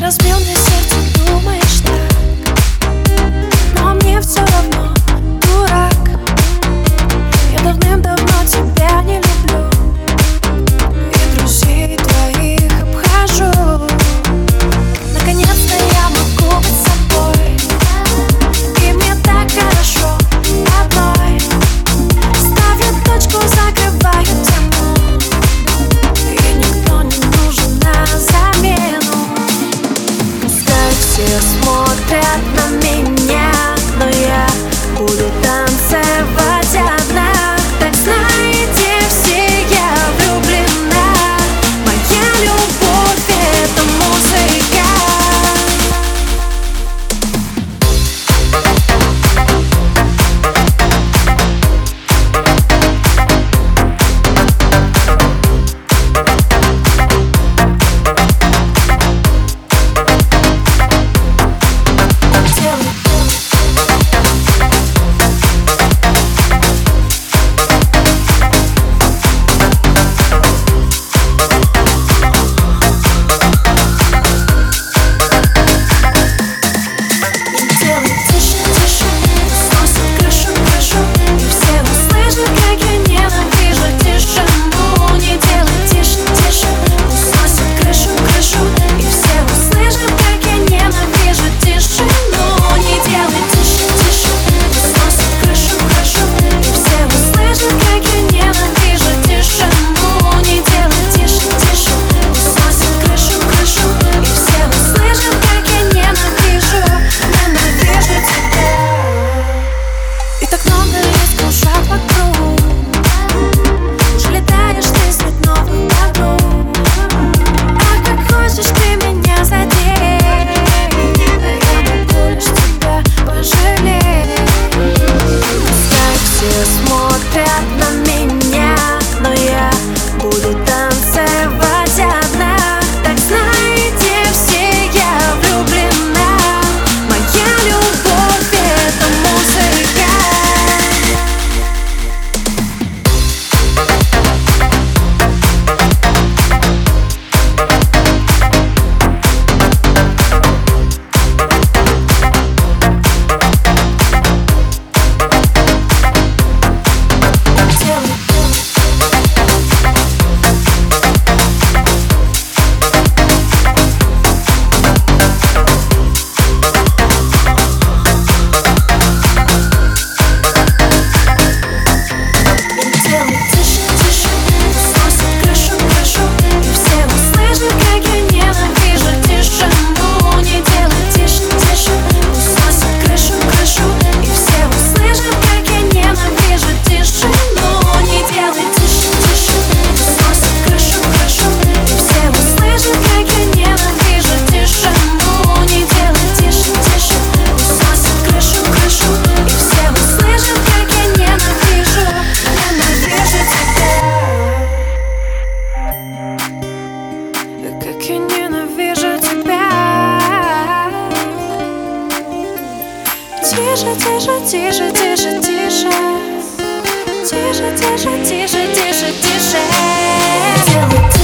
разбил мне сердце, думаешь так, но мне все равно, дурак. Я давным-давно тебя не люблю, и друзей твоих обхожу. Наконец-то я могу быть собой, и мне так хорошо одной. Ставлю точку, закрываю тему, и никто не нужен на замену. Пускай все смотрят на меня, но я буду танцевать одна. Так знаете все, я влюблена. Моя любовь — это музыка. Смотрят на меня, но я буду танцевать одна. Так знаете все, я влюблена. Моя любовь — это музыка. Я ненавижу тебя. Тише, тише, тише, тише, тише. Тише, тише, тише, тише, тише.